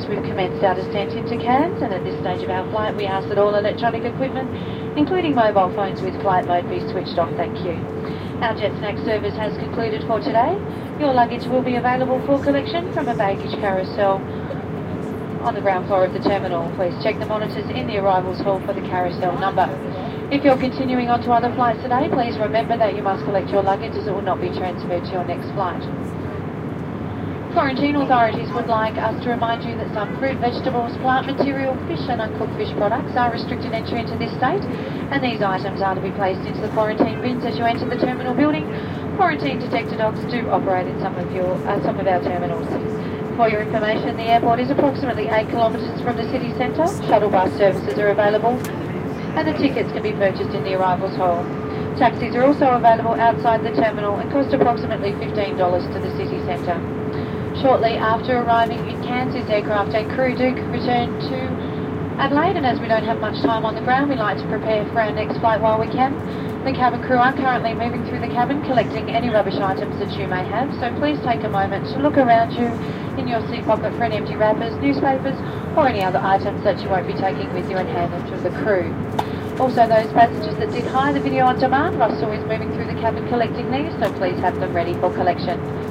we've commenced our descent into Cairns, and at this stage of our flight we ask that all electronic equipment, including mobile phones with flight mode, be switched off. Thank you. Our jet snack service has concluded for today. Your luggage will be available for collection from a baggage carousel on the ground floor of the terminal. Please check the monitors in the arrivals hall for the carousel number. If you're continuing on to other flights today, please remember that you must collect your luggage as it will not be transferred to your next flight. Quarantine authorities would like us to remind you that some fruit, vegetables, plant material, fish and uncooked fish products are restricted entry into this state, and these items are to be placed into the quarantine bins as you enter the terminal building. Quarantine detector dogs do operate in some of our terminals. For your information, the airport is approximately 8 kilometres from the city centre. Shuttle bus services are available, and the tickets can be purchased in the arrivals hall. Taxis are also available outside the terminal and cost approximately $15 to the city centre. Shortly after arriving in Cairns, this aircraft and crew do return to Adelaide, and as we don't have much time on the ground, we like to prepare for our next flight while we can. The cabin crew are currently moving through the cabin, collecting any rubbish items that you may have, so please take a moment to look around you in your seat pocket for any empty wrappers, newspapers, or any other items that you won't be taking with you, and hand them to the crew. Also, those passengers that did hire the video on demand, Russell is moving through the cabin collecting these, so please have them ready for collection.